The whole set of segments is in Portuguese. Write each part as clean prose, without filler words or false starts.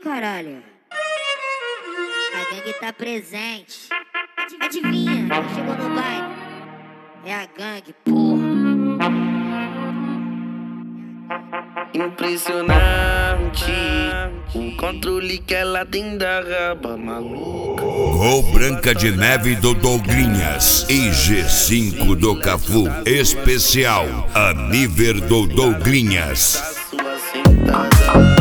caralho. A gangue tá presente. Adivinha, quem chegou no baile? É a gangue, porra. Impressionante o controle que ela tem da raba maluca. Gol Branca de Neve do Douglinhas e G5 do Cafu. Especial Aniver do Douglinhas. Sua sentada.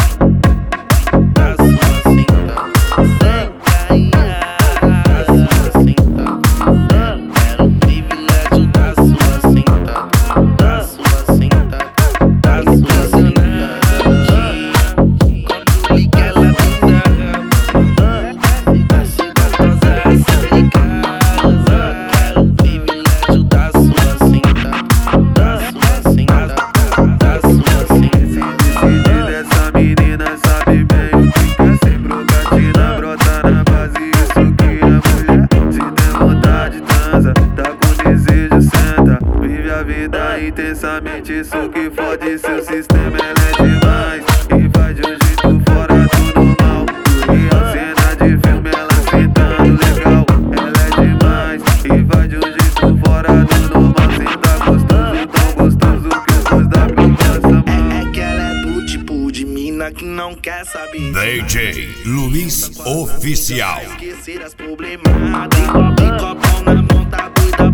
Intensamente, isso que fode seu sistema, ela é demais e faz de um jeito fora do normal. Real cena de filme, ela sentando legal. Ela é demais e faz de um jeito fora do normal. Senta gostoso, tão gostoso que eu gosto da provação. É que ela é do tipo de mina que não quer saber. DJ Luiz Oficial. Esquecer as problemadas. Tem copão na mão, tá doida.